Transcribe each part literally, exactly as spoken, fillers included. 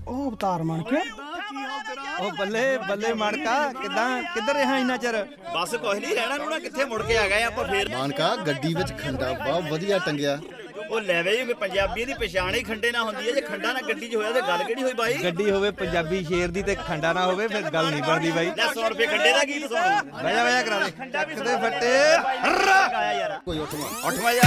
ਉਹ ਅਵਤਾਰ ਬਣ ਕੇ ਉਹ ਬੱਲੇ ਬੱਲੇ ਮਾਨਕਾ ਕਿੱਦਾਂ ਕਿੱਧਰ ਰਿਹਾ ਇੰਨਾ ਚਿਰ? ਬਸ ਕੁਝ ਨਹੀਂ ਰਹਿਣਾ ਨੂੰ ਨਾ ਕਿੱਥੇ ਮੁੜ ਕੇ ਆ ਗਏ ਆਪਾਂ ਫੇਰ। ਮਾਨਕਾ ਗੱਡੀ ਵਿੱਚ ਖੰਡਾ ਬਹੁਤ ਵਧੀਆ ਟੰਗਿਆ। ਉਹ ਲੈਵੇ ਪੰਜਾਬੀ ਦੀ ਪਛਾਣ ਹੀ ਖੰਡੇ ਨਾਲ ਹੁੰਦੀ ਹੈ। ਜੇ ਖੰਡਾ ਨਾ ਗੱਡੀ 'ਚ ਹੋਇਆ ਤੇ ਗੱਲ ਕਿਹੜੀ ਹੋਈ ਬਾਈ? ਗੱਡੀ ਹੋਵੇ ਪੰਜਾਬੀ ਸ਼ੇਰ ਦੀ ਤੇ ਖੰਡਾ ਨਾ ਹੋਵੇ ਫਿਰ ਗੱਲ ਨਹੀਂ ਬਣਦੀ ਬਾਈ। ਲੈ ਸੌ ਰੁਪਏ ਖੰਡੇ ਦਾ ਗੀਤ ਸੁਣ। ਵਜਾ ਵਜਾ ਕਰਾ ਦੇ ਕਿਤੇ ਫੱਟੇ ਗਾਇਆ ਯਾਰ ਕੋਈ ਉੱਠਵਾ ਉੱਠਵਾ ਜਾ।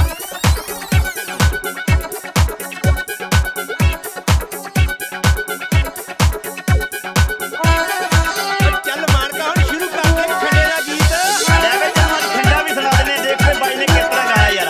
ਚੱਲ ਮਾਨਕਾ ਹੁਣ ਸ਼ੁਰੂ ਕਰ ਦੇ ਖੰਡੇ ਦਾ ਗੀਤ। ਲੈਵੇ ਜਮਾਂ ਖੰਡਾ ਵੀ ਸੁਣਾ ਦਿੰਦੇ ਦੇਖ ਕੇ ਬਾਈ ਨੇ ਕਿਸ ਤਰ੍ਹਾਂ ਗਾਇਆ ਯਾਰ।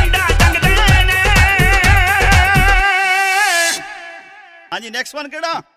ਹਾਂਜੀ ਨੈਕਸਟ ਵਨ ਕਿਹੜਾ?